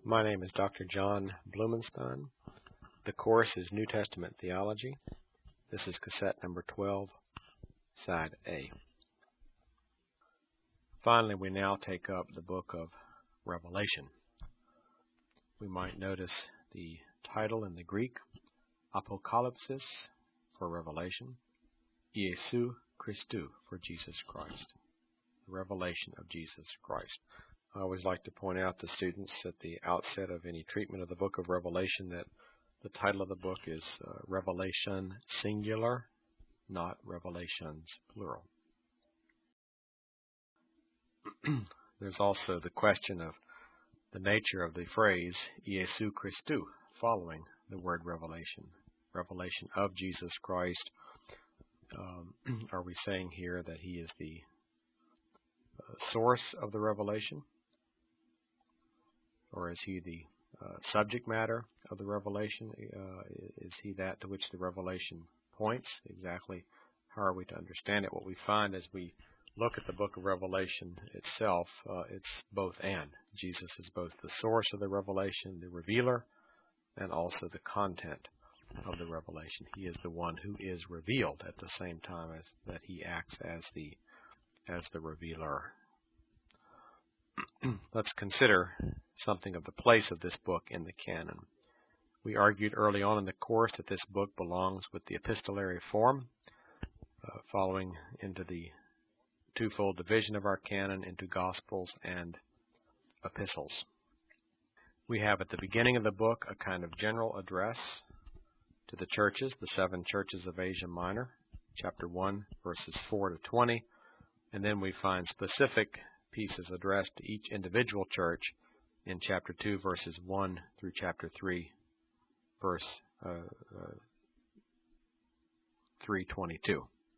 My name is Dr. John Blumenstein. The course is New Testament Theology. This is cassette number 12, side A. Finally, we now take up the book of Revelation. We might notice the title in the Greek, Apocalypsis for Revelation, Iesu Christou for Jesus Christ, the revelation of Jesus Christ. I always like to point out to students at the outset of any treatment of the book of Revelation that the title of the book is Revelation singular, not Revelations plural. There's also the question of the nature of the phrase Iesu Christou following the word revelation, revelation of Jesus Christ. Are we saying here that he is the source of the revelation? Or is he the subject matter of the revelation? Is he that to which the revelation points? Exactly how are we to understand it? What we find as we look at the book of Revelation itself, it's both and. Jesus is both the source of the revelation, the revealer, and also the content of the revelation. He is the one who is revealed at the same time as that he acts as the revealer. Let's consider something of the place of this book in the canon. We argued early on in the course that this book belongs with the epistolary form, following into the twofold division of our canon into Gospels and epistles. We have at the beginning of the book a kind of general address to the churches, the 7 churches of Asia Minor, chapter 1, verses 4 to 20, and then we find specific pieces addressed to each individual church in chapter 2, verses 1 through chapter 3, verse 3:22.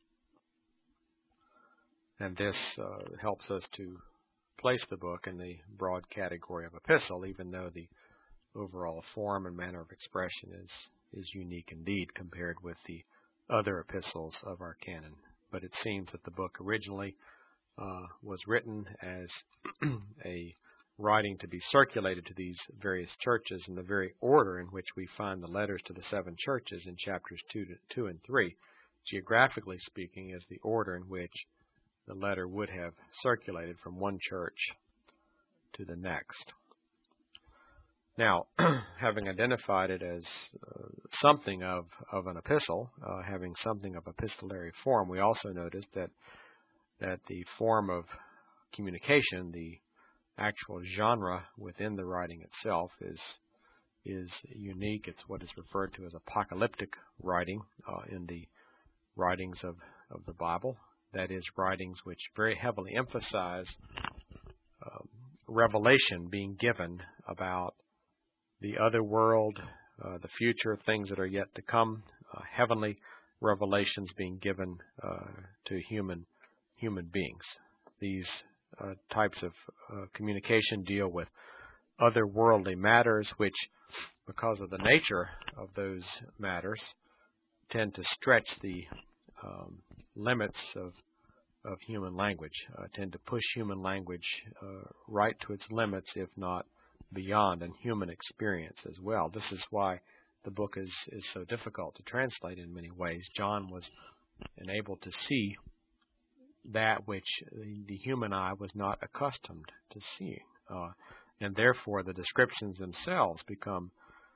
And this helps us to place the book in the broad category of epistle, even though the overall form and manner of expression is unique indeed compared with the other epistles of our canon. But it seems that the book originally was written as a writing to be circulated to these various churches in the very order in which we find the letters to the 7 churches in chapters 2 and 3. Geographically speaking, is the order in which the letter would have circulated from one church to the next. Now, having identified it as something of an epistle, having something of epistolary form, we also noticed that the form of communication, the actual genre within the writing itself is unique. It's what is referred to as apocalyptic writing in the writings of the Bible. That is, writings which very heavily emphasize revelation being given about the other world, the future, things that are yet to come, heavenly revelations being given to human beings. These types of communication deal with otherworldly matters which, because of the nature of those matters, tend to stretch the limits of human language, tend to push human language right to its limits, if not beyond, and human experience as well. This is why the book is so difficult to translate in many ways. John was enabled to see that which the human eye was not accustomed to seeing. And therefore the descriptions themselves become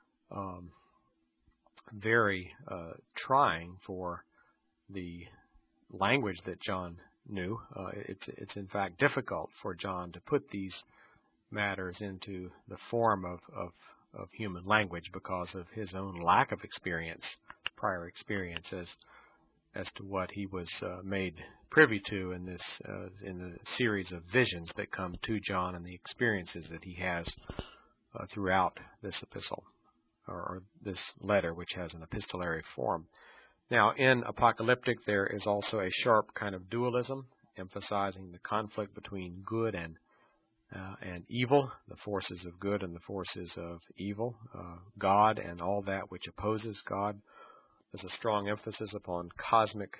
very trying for the language that John knew. It's in fact difficult for John to put these matters into the form of human language because of his own lack of experience, prior experience as to what he was made privy to in the series of visions that come to John and the experiences that he has throughout this epistle or this letter, which has an epistolary form. Now, in apocalyptic, there is also a sharp kind of dualism, emphasizing the conflict between good and evil, the forces of good and the forces of evil, God and all that which opposes God. There's a strong emphasis upon cosmic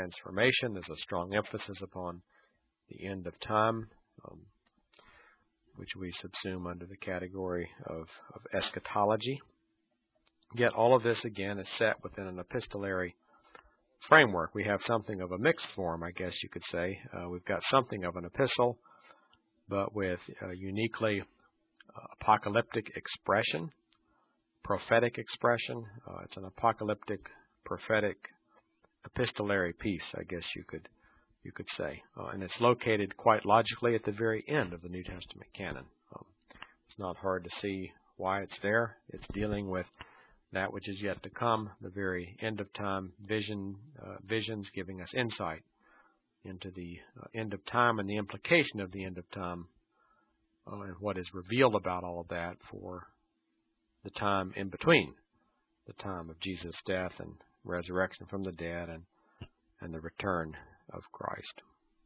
transformation. There's a strong emphasis upon the end of time. which we subsume under the category of eschatology. Yet all of this, again, is set within an epistolary framework. We have something of a mixed form, I guess you could say. We've got something of an epistle, but with uniquely apocalyptic expression, prophetic expression. It's an apocalyptic, prophetic, epistolary piece, I guess you could say. And it's located quite logically at the very end of the New Testament canon. It's not hard to see why it's there. It's dealing with that which is yet to come, the very end of time visions giving us insight into the end of time and the implication of the end of time and what is revealed about all of that for the time in between, the time of Jesus' death and resurrection from the dead and the return of Christ.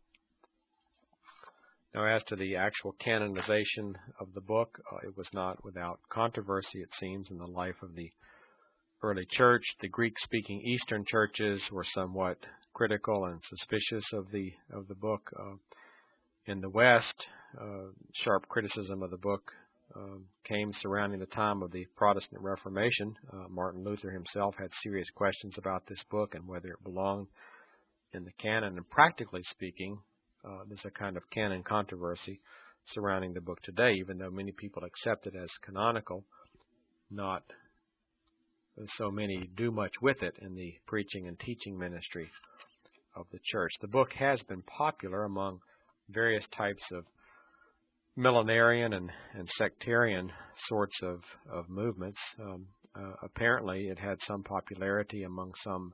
Now, as to the actual canonization of the book, it was not without controversy, it seems, in the life of the early church. The Greek-speaking Eastern churches were somewhat critical and suspicious of the book. In the West, sharp criticism of the book came surrounding the time of the Protestant Reformation. Martin Luther himself had serious questions about this book and whether it belonged in the canon. And practically speaking, there's a kind of canon controversy surrounding the book today, even though many people accept it as canonical. Not so many do much with it in the preaching and teaching ministry of the church. The book has been popular among various types of millenarian and sectarian sorts of movements. Apparently, it had some popularity among some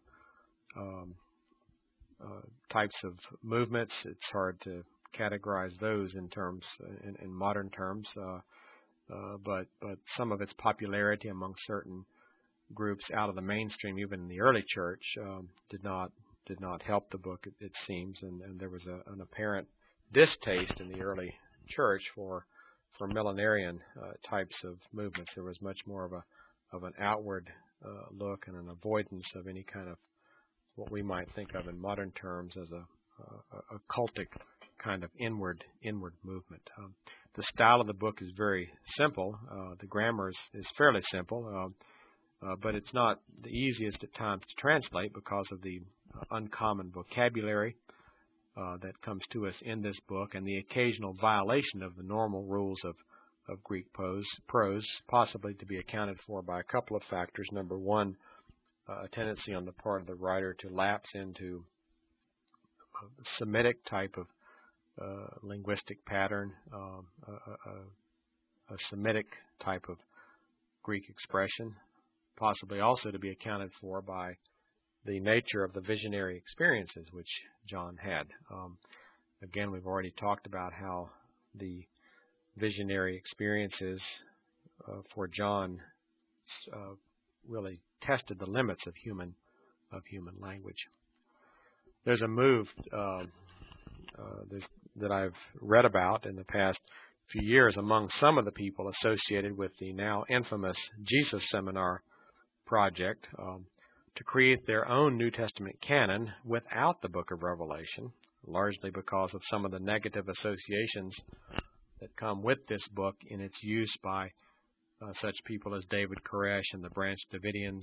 types of movements. It's hard to categorize those in modern terms, but some of its popularity among certain groups out of the mainstream, even in the early church, did not help the book, it seems, and there was an apparent distaste in the early church for millenarian types of movements. There was much more of an outward look and an avoidance of any kind of what we might think of in modern terms as a cultic kind of inward movement. The style of the book is very simple. The grammar is fairly simple, but it's not the easiest at times to translate because of the uncommon vocabulary that comes to us in this book and the occasional violation of the normal rules of Greek prose, possibly to be accounted for by a couple of factors. Number one, a tendency on the part of the writer to lapse into a Semitic type of linguistic pattern, a Semitic type of Greek expression, possibly also to be accounted for by the nature of the visionary experiences which John had. Again, we've already talked about how the visionary experiences for John really tested the limits of human language. There's a move that I've read about in the past few years among some of the people associated with the now infamous Jesus Seminar project to create their own New Testament canon without the book of Revelation, largely because of some of the negative associations that come with this book in its use by such people as David Koresh and the Branch Davidians,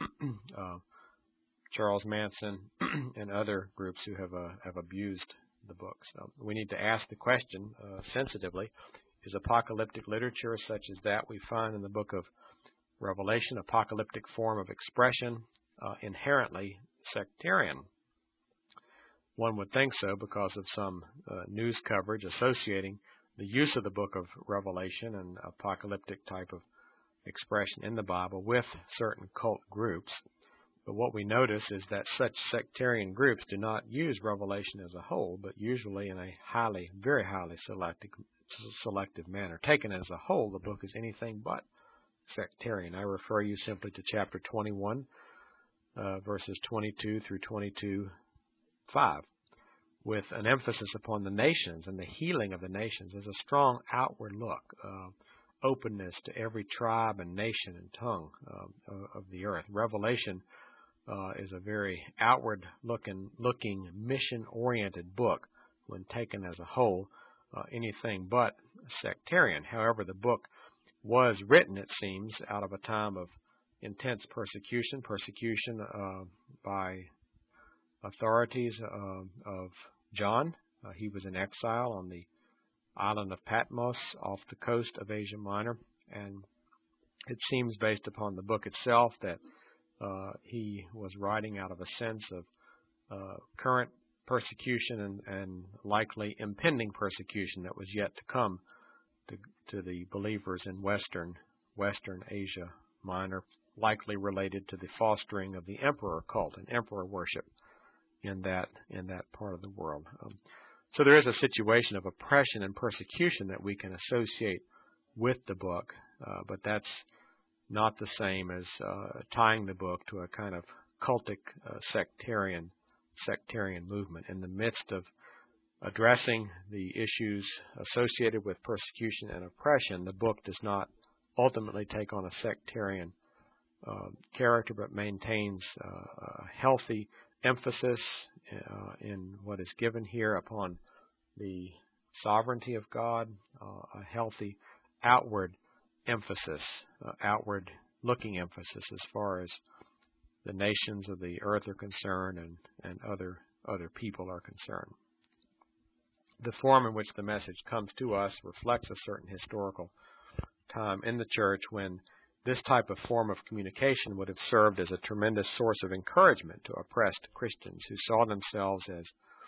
Charles Manson, and other groups who have abused the book. So we need to ask the question sensitively, is apocalyptic literature such as that we find in the book of Revelation, apocalyptic form of expression, inherently sectarian? One would think so because of some news coverage associating the use of the book of Revelation and apocalyptic type of expression in the Bible with certain cult groups. But what we notice is that such sectarian groups do not use Revelation as a whole, but usually in a very highly selective manner. Taken as a whole, the book is anything but sectarian. I refer you simply to chapter 21, verses 22 through 22:5, with an emphasis upon the nations and the healing of the nations. There's a strong outward look, openness to every tribe and nation and tongue of the earth. Revelation is a very outward looking mission-oriented book when taken as a whole, anything but sectarian. However, the book was written, it seems, out of a time of intense persecution by authorities of John. He was in exile on the island of Patmos off the coast of Asia Minor, and it seems, based upon the book itself, that he was writing out of a sense of current persecution and likely impending persecution that was yet to come to the believers in Western Asia Minor, likely related to the fostering of the emperor cult and emperor worship in that part of the world. So there is a situation of oppression and persecution that we can associate with the book, but that's not the same as tying the book to a kind of cultic sectarian movement. In the midst of addressing the issues associated with persecution and oppression, the book does not ultimately take on a sectarian character, but maintains a healthy emphasis in what is given here upon the sovereignty of God, a healthy outward emphasis, outward-looking emphasis as far as the nations of the earth are concerned and other people are concerned. The form in which the message comes to us reflects a certain historical time in the church when this type of form of communication would have served as a tremendous source of encouragement to oppressed Christians who saw themselves as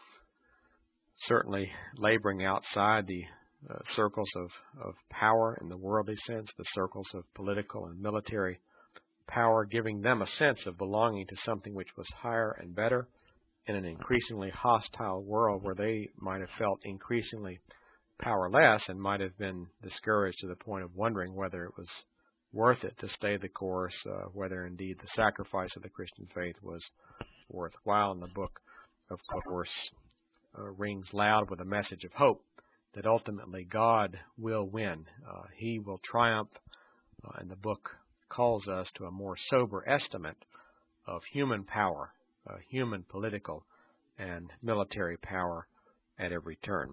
certainly laboring outside the circles of power in the worldly sense, the circles of political and military power, giving them a sense of belonging to something which was higher and better in an increasingly hostile world where they might have felt increasingly powerless and might have been discouraged to the point of wondering whether it was worth it to stay the course, whether indeed the sacrifice of the Christian faith was worthwhile. And the book, of course, rings loud with a message of hope that ultimately God will win. He will triumph, and the book calls us to a more sober estimate of human power, human political and military power at every turn.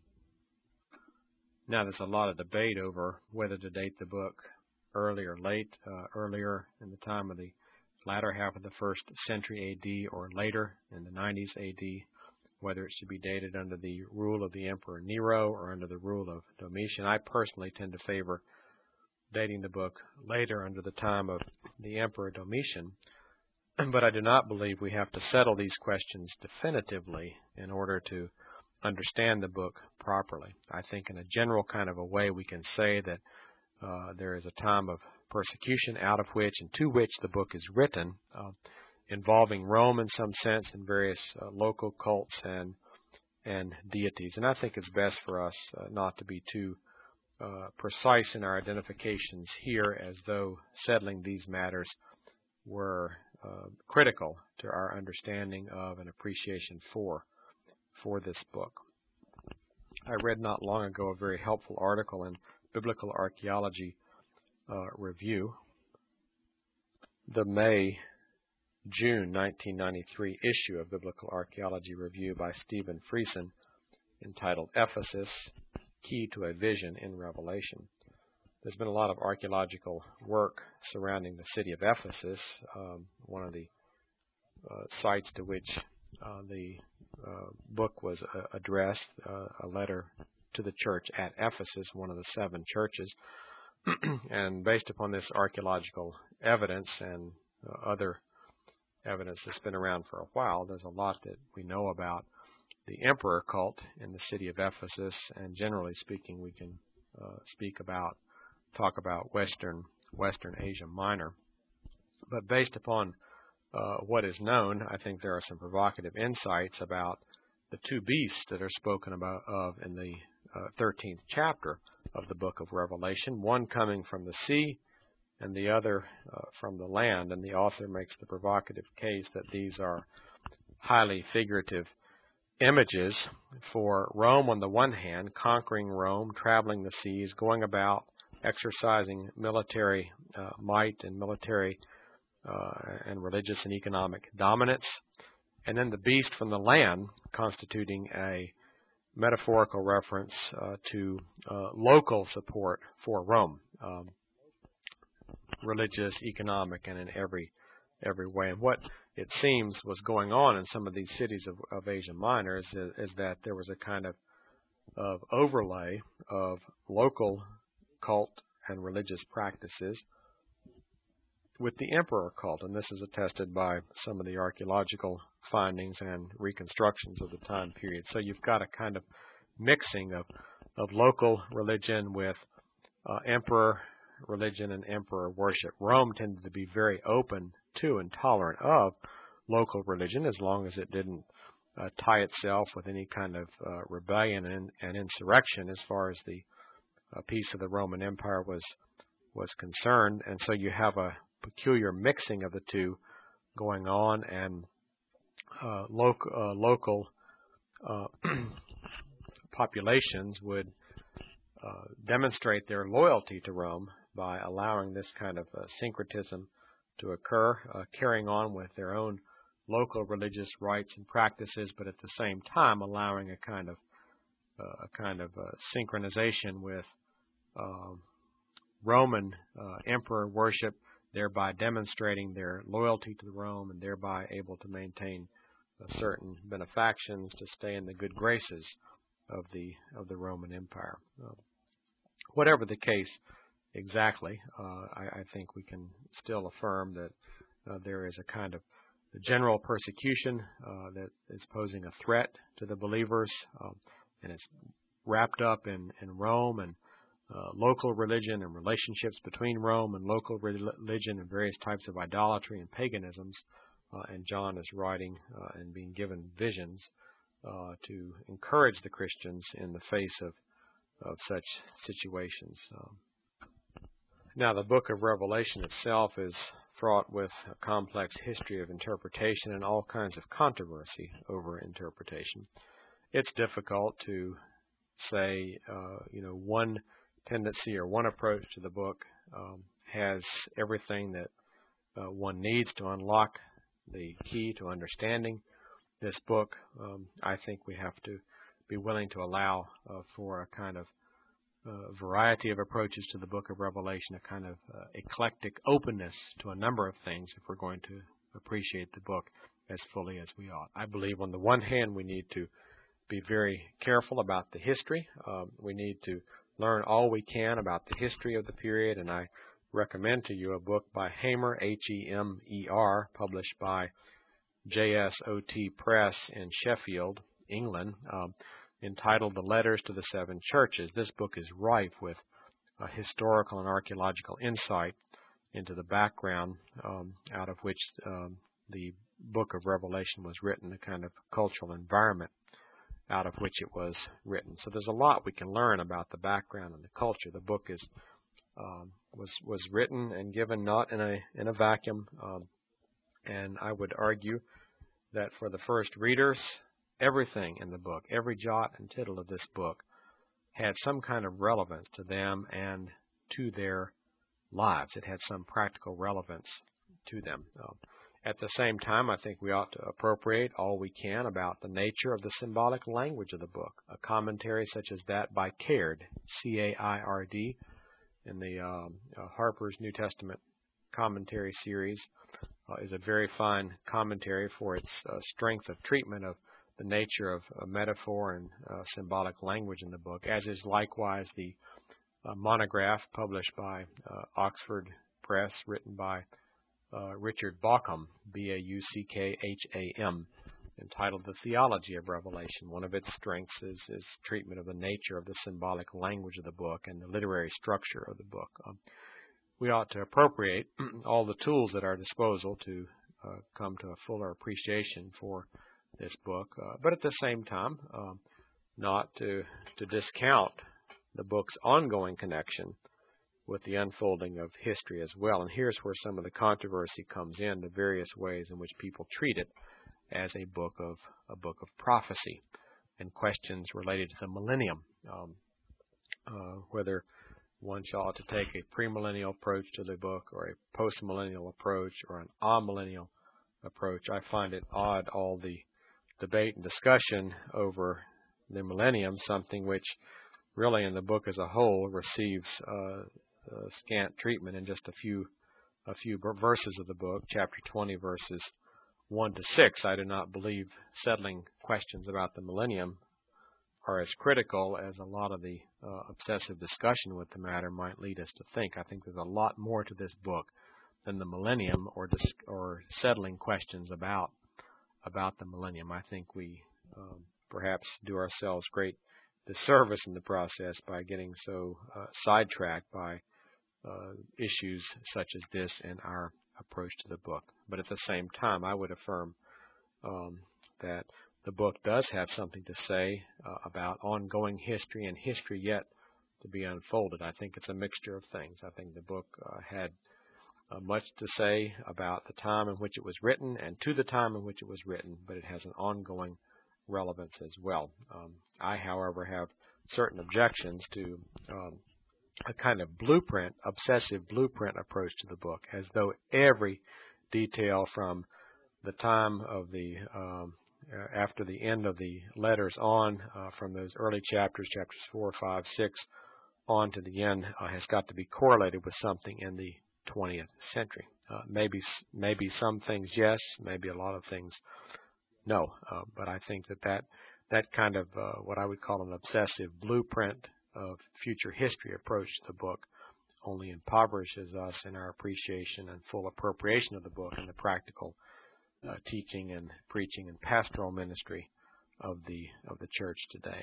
Now, there's a lot of debate over whether to date the book early or late, earlier in the time of the latter half of the 1st century A.D. or later in the 90s A.D., whether it should be dated under the rule of the Emperor Nero or under the rule of Domitian. I personally tend to favor dating the book later under the time of the Emperor Domitian, but I do not believe we have to settle these questions definitively in order to understand the book properly. I think in a general kind of a way we can say that there is a time of persecution out of which and to which the book is written, involving Rome in some sense and various local cults and deities. And I think it's best for us not to be too precise in our identifications here, as though settling these matters were critical to our understanding of and appreciation for this book. I read not long ago a very helpful article in Biblical Archaeology Review, the May-June 1993 issue of Biblical Archaeology Review by Stephen Friesen, entitled Ephesus, Key to a Vision in Revelation. There's been a lot of archaeological work surrounding the city of Ephesus, one of the sites to which the book was addressed, a letter to the church at Ephesus, one of the 7 churches. And based upon this archaeological evidence and other evidence that's been around for a while, there's a lot that we know about the emperor cult in the city of Ephesus, and generally speaking, we can talk about Western Asia Minor. But based upon what is known, I think there are some provocative insights about the 2 beasts that are spoken about in the 13th chapter of the book of Revelation, one coming from the sea and the other from the land. And the author makes the provocative case that these are highly figurative images for Rome on the one hand, conquering Rome, traveling the seas, going about, exercising military might and military and religious and economic dominance, and then the beast from the land constituting a metaphorical reference to local support for Rome, religious, economic, and in every way. And what it seems was going on in some of these cities of Asia Minor is that there was a kind of overlay of local cult and religious practices with the emperor cult, and this is attested by some of the archaeological findings and reconstructions of the time period. So you've got a kind of mixing of local religion with emperor religion and emperor worship. Rome tended to be very open to and tolerant of local religion as long as it didn't tie itself with any kind of rebellion and insurrection as far as the peace of the Roman Empire was concerned. And so you have a peculiar mixing of the two going on, and local populations would demonstrate their loyalty to Rome by allowing this kind of syncretism to occur, carrying on with their own local religious rites and practices, but at the same time allowing a kind of synchronization with Roman emperor worship, thereby demonstrating their loyalty to Rome and thereby able to maintain certain benefactions to stay in the good graces of the Roman Empire. Whatever the case exactly, I think we can still affirm that there is a kind of general persecution that is posing a threat to the believers, and it's wrapped up in Rome and local religion and relationships between Rome and local religion and various types of idolatry and paganisms. And John is writing and being given visions to encourage the Christians in the face of such situations. Now, the book of Revelation itself is fraught with a complex history of interpretation and all kinds of controversy over interpretation. It's difficult to say, one tendency or one approach to the book has everything that one needs to unlock the key to understanding this book. I think we have to be willing to allow for a kind of variety of approaches to the book of Revelation, a kind of eclectic openness to a number of things if we're going to appreciate the book as fully as we ought. I believe on the one hand we need to be very careful about the history. We need to learn all we can about the history of the period, and I recommend to you a book by Hamer, Hemer, published by JSOT Press in Sheffield, England, entitled The Letters to the Seven Churches. This book is rife with historical and archaeological insight into the background out of which the book of Revelation was written, the kind of cultural environment out of which it was written. So there's a lot we can learn about the background and the culture. The book is was written and given not in a vacuum, and I would argue that for the first readers, everything in the book, every jot and tittle of this book, had some kind of relevance to them and to their lives. It had some practical relevance to them. At the same time, I think we ought to appropriate all we can about the nature of the symbolic language of the book. A commentary such as that by Caird, C-A-I-R-D, in the Harper's New Testament commentary series, is a very fine commentary for its strength of treatment of the nature of metaphor and symbolic language in the book, as is likewise the monograph published by Oxford Press, written by Richard Bauckham, B-A-U-C-K-H-A-M, entitled The Theology of Revelation. One of its strengths is treatment of the nature of the symbolic language of the book and the literary structure of the book. We ought to appropriate all the tools at our disposal to come to a fuller appreciation for this book, but at the same time, not to discount the book's ongoing connection with the unfolding of history as well. And here's where some of the controversy comes in, the various ways in which people treat it as a book of prophecy, and questions related to the millennium, whether one ought to take a premillennial approach to the book or a postmillennial approach or an amillennial approach. I find it odd, all the debate and discussion over the millennium, something which really in the book as a whole receives scant treatment in just a few verses of the book, chapter 20, verses 1 to 6. I do not believe settling questions about the millennium are as critical as a lot of the obsessive discussion with the matter might lead us to think. I think there's a lot more to this book than the millennium or settling questions about the millennium. I think we perhaps do ourselves great disservice in the process by getting so sidetracked by issues such as this in our approach to the book. But at the same time, I would affirm that the book does have something to say about ongoing history and history yet to be unfolded. I think it's a mixture of things. I think the book had much to say about the time in which it was written and to the time in which it was written, but it has an ongoing relevance as well. I, however, have certain objections to a kind of blueprint, obsessive blueprint approach to the book, as though every detail from the time of the after the end of the letters on, from those early chapters 4, 5, 6, on to the end, has got to be correlated with something in the 20th century. Maybe some things yes, maybe a lot of things no. But I think that kind of what I would call an obsessive blueprint of future history approach to the book only impoverishes us in our appreciation and full appropriation of the book and the practical teaching and preaching and pastoral ministry of the church today.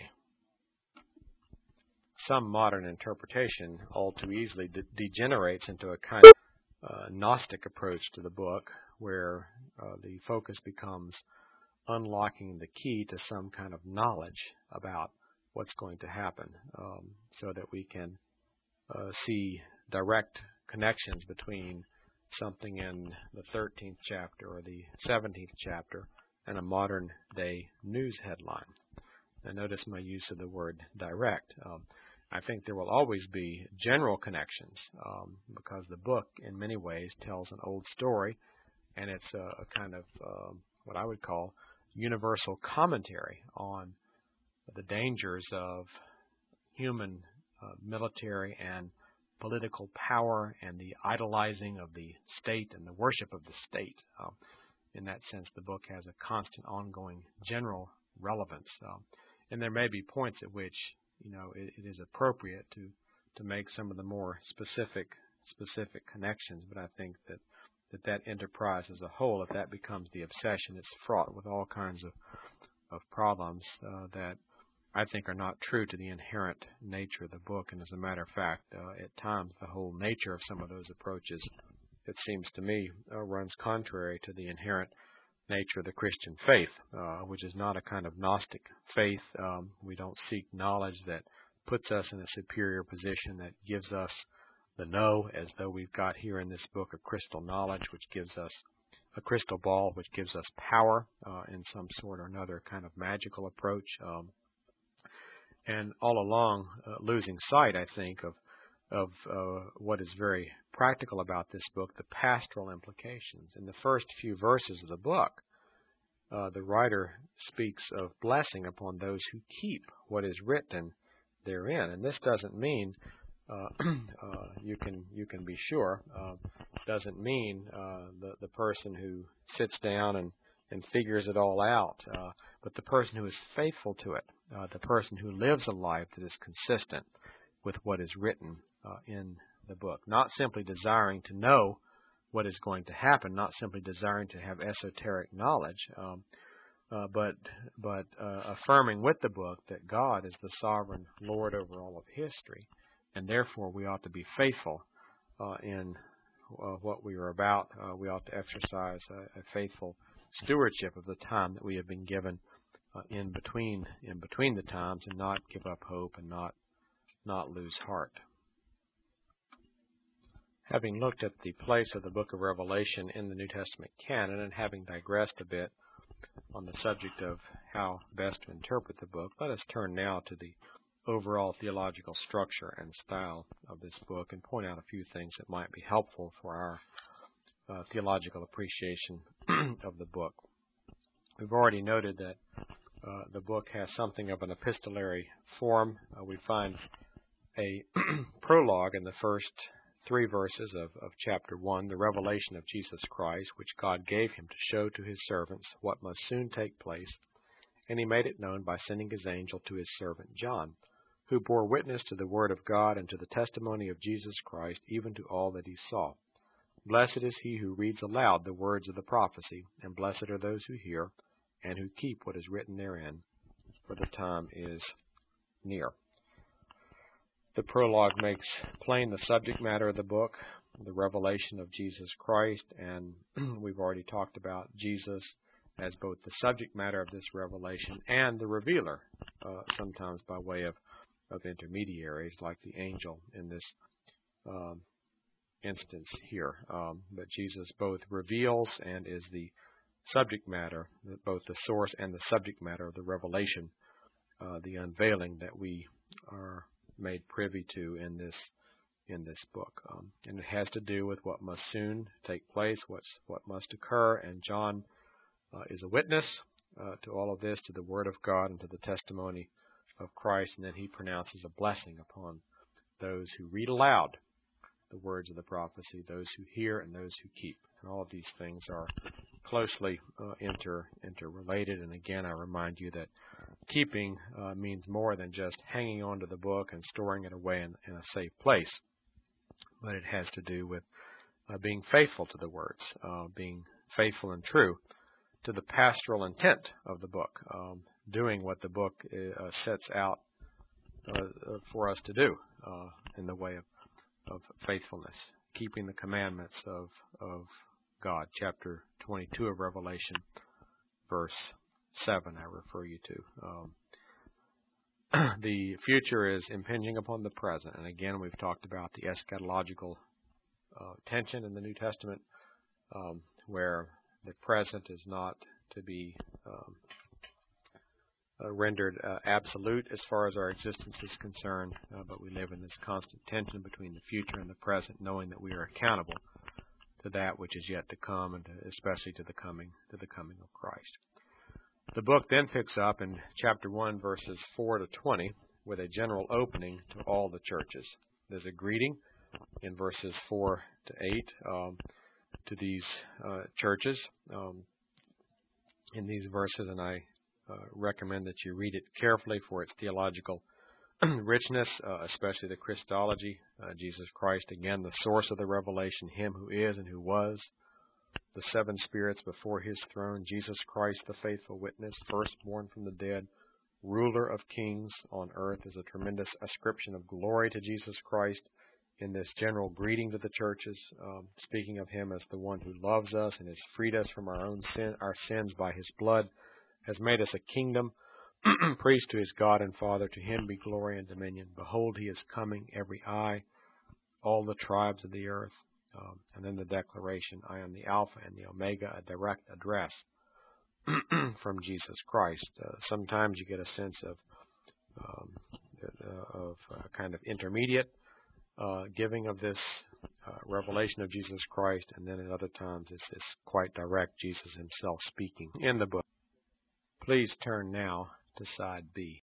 Some modern interpretation all too easily degenerates into a kind of Gnostic approach to the book, where the focus becomes unlocking the key to some kind of knowledge about what's going to happen, so that we can see direct connections between something in the 13th chapter or the 17th chapter and a modern day news headline. Now notice my use of the word direct. I think there will always be general connections, because the book in many ways tells an old story, and it's a kind of what I would call universal commentary on the dangers of human military and political power and the idolizing of the state and the worship of the state. In that sense, the book has a constant, ongoing, general relevance. And there may be points at which it is appropriate to make some of the more specific connections. But I think that enterprise as a whole, if that becomes the obsession, it's fraught with all kinds of problems that I think are not true to the inherent nature of the book. And as a matter of fact, at times the whole nature of some of those approaches, it seems to me, runs contrary to the inherent nature of the Christian faith, which is not a kind of Gnostic faith. We don't seek knowledge that puts us in a superior position, that gives us the know, as though we've got here in this book a crystal knowledge, which gives us a crystal ball, which gives us power in some sort or another kind of magical approach. And all along losing sight, I think, of what is very practical about this book, the pastoral implications. In the first few verses of the book, the writer speaks of blessing upon those who keep what is written therein. And this doesn't mean, you can be sure, doesn't mean the person who sits down and figures it all out, but the person who is faithful to it, the person who lives a life that is consistent with what is written in the book, not simply desiring to know what is going to happen, not simply desiring to have esoteric knowledge, but affirming with the book that God is the sovereign Lord over all of history, and therefore we ought to be faithful in what we are about. We ought to exercise a faithful stewardship of the time that we have been given in between the times, and not give up hope and not lose heart. Having looked at the place of the book of Revelation in the New Testament canon, and having digressed a bit on the subject of how best to interpret the book, let us turn now to the overall theological structure and style of this book and point out a few things that might be helpful for our theological appreciation of the book. We've already noted that The book has something of an epistolary form. We find a prologue in the first 3 verses of chapter 1, the revelation of Jesus Christ, which God gave him to show to his servants what must soon take place. And he made it known by sending his angel to his servant John, who bore witness to the word of God and to the testimony of Jesus Christ, even to all that he saw. Blessed is he who reads aloud the words of the prophecy, and blessed are those who hear and who keep what is written therein, for the time is near. The prologue makes plain the subject matter of the book, the revelation of Jesus Christ, and we've already talked about Jesus as both the subject matter of this revelation and the revealer, sometimes by way of intermediaries like the angel in this instance here. But Jesus both reveals and is the subject matter, both the source and the subject matter of the revelation, the unveiling that we are made privy to in this book. And it has to do with what must soon take place, what must occur, and John is a witness to all of this, to the Word of God and to the testimony of Christ, and then he pronounces a blessing upon those who read aloud the words of the prophecy, those who hear and those who keep. And all of these things are closely interrelated. And again, I remind you that keeping means more than just hanging on to the book and storing it away in a safe place, but it has to do with being faithful to the words, being faithful and true to the pastoral intent of the book, doing what the book sets out for us to do in the way of faithfulness, keeping the commandments of God. Chapter 22 of Revelation, verse 7, I refer you to. The future is impinging upon the present, and again we've talked about the eschatological tension in the New Testament, where the present is not to be rendered absolute as far as our existence is concerned, but we live in this constant tension between the future and the present, knowing that we are accountable to that which is yet to come, and especially to the coming of Christ. The book then picks up in chapter 1, verses 4 to 20, with a general opening to all the churches. There's a greeting in verses 4 to 8 to these churches in these verses, and I recommend that you read it carefully for its theological richness, especially the Christology, Jesus Christ, again, the source of the revelation, him who is and who was, the 7 spirits before his throne, Jesus Christ, the faithful witness, firstborn from the dead, ruler of kings on earth, is a tremendous ascription of glory to Jesus Christ in this general greeting to the churches, speaking of him as the one who loves us and has freed us from our sins by his blood, has made us a kingdom, priest to his God and Father. To him be glory and dominion. Behold, he is coming, every eye, all the tribes of the earth. And then the declaration, I am the Alpha and the Omega, a direct address from Jesus Christ. Sometimes you get a sense of kind of intermediate giving of this revelation of Jesus Christ, and then at other times it's quite direct, Jesus himself speaking in the book. Please turn now to side B.